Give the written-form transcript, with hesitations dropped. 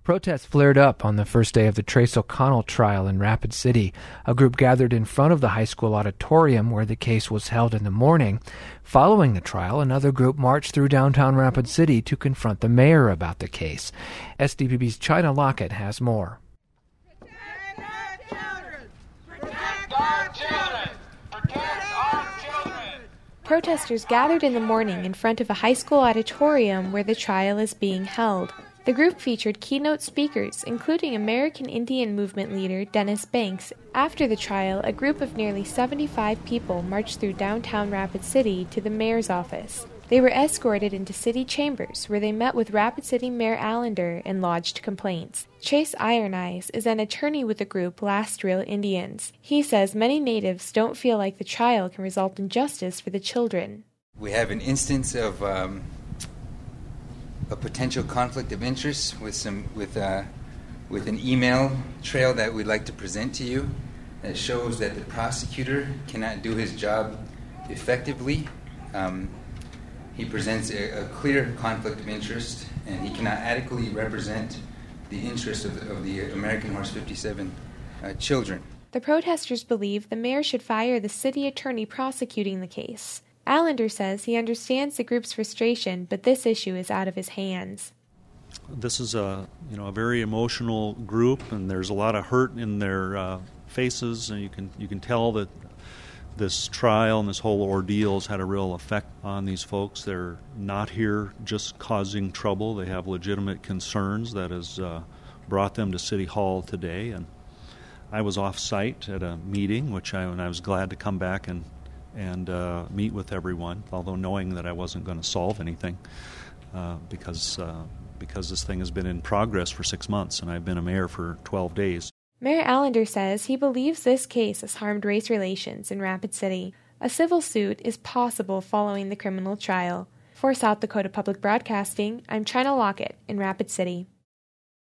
Protests flared up on the first day of the Trace O'Connell trial in Rapid City. A group gathered in front of the high school auditorium where the case was held in the morning. Following the trial, another group marched through downtown Rapid City to confront the mayor about the case. SDPB's China Lockett has more. Protect our children! Protect our children! Protect our children! Protesters gathered in the morning in front of a high school auditorium where the trial is being held. The group featured keynote speakers, including American Indian Movement leader Dennis Banks. After the trial, a group of nearly 75 people marched through downtown Rapid City to the mayor's office. They were escorted into city chambers, where they met with Rapid City Mayor Allender and lodged complaints. Chase Iron Eyes is an attorney with the group Last Real Indians. He says many natives don't feel like the trial can result in justice for the children. We have an instance of a potential conflict of interest with an email trail that we'd like to present to you that shows that the prosecutor cannot do his job effectively. He presents a clear conflict of interest, and he cannot adequately represent the interests of the American Horse 57 children. The protesters believe the mayor should fire the city attorney prosecuting the case. Allender says he understands the group's frustration, but this issue is out of his hands. This is a very emotional group, and there's a lot of hurt in their faces, and you can tell that this trial and this whole ordeal has had a real effect on these folks. They're not here just causing trouble. They have legitimate concerns that has brought them to City Hall today. And I was off-site at a meeting, and I was glad to come back and meet with everyone, although knowing that I wasn't going to solve anything because this thing has been in progress for 6 months, and I've been a mayor for 12 days. Mayor Allender says he believes this case has harmed race relations in Rapid City. A civil suit is possible following the criminal trial. For South Dakota Public Broadcasting, I'm China Lockett in Rapid City.